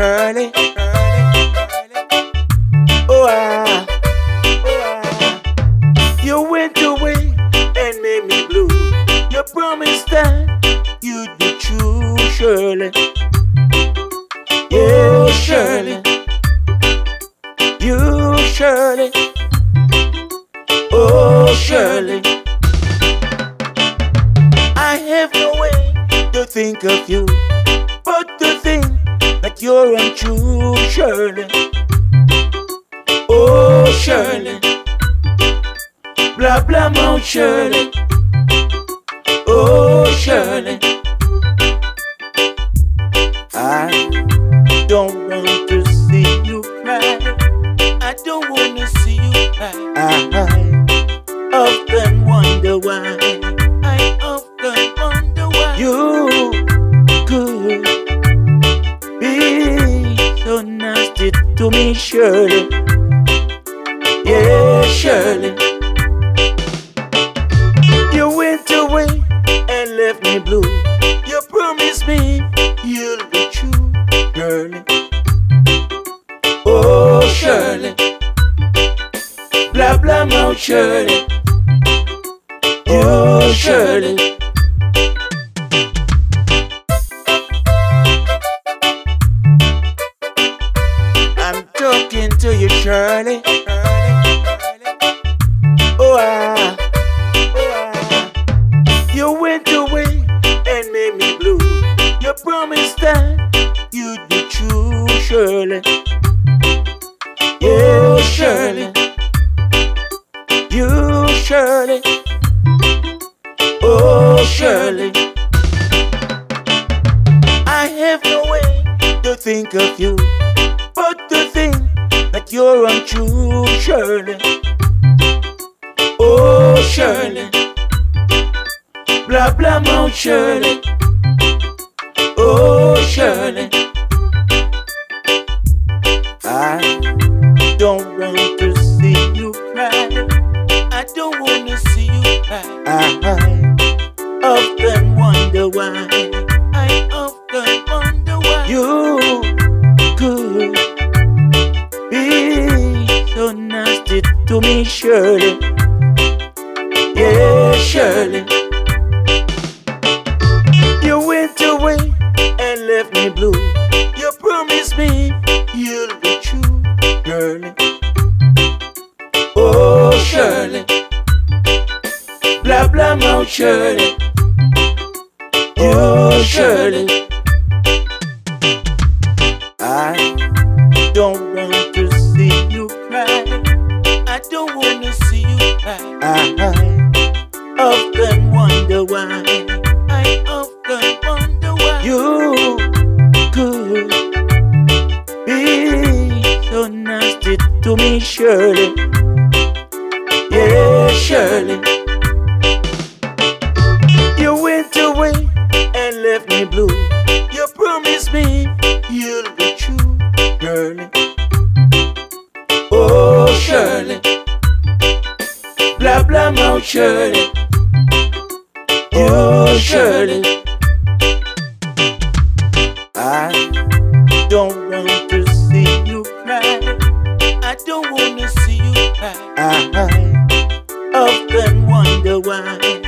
Shirley. Oh, you went away and made me blue. You promised that you'd be true, Shirley. Yeah, Shirley. You, Shirley. Oh, Shirley. I have no way to think of you, but to think that you're untrue, Shirley. Oh, Shirley. Blah, blah, mouth, Shirley. Oh, Shirley. I don't want to see you cry. I don't want to see you cry. I often wonder why. I often wonder why you could be so nasty to me, Shirley. Yeah, Shirley. You went away and left me blue. You promised me you'll be true, Shirley. Oh, Shirley. Blah, blah, mouth, Shirley. You, Shirley. I'm talking to you, Shirley. Oh, you went away and made me blue. You promised that you'd be true, Shirley. Yeah, Shirley. You, Shirley. Oh, Shirley. I have no way to think of you, but to think that you're untrue, Shirley. Oh, Shirley. Blah, blah, mouth, Shirley. Oh, Shirley. I don't want to see you cry. I don't want to see you cry. I often wonder why. I often wonder why you could be so nasty to me, Shirley. Yeah, Shirley. You went away and left me blue. You promised me you'll be true, Shirley. Oh, Shirley. Blah, blah, mouth, Shirley. You, Shirley. I don't want to see you cry. I don't want to see you cry. I often wonder why. I often wonder why you could be so nasty to me, Shirley. Yeah, Shirley. You went away and left me blue. You promised me you'll be true, Shirley. Oh, Shirley. Blah, blah, mouth, Shirley. You, Shirley. I don't want to see you cry. I don't want to see you cry. I often wonder why.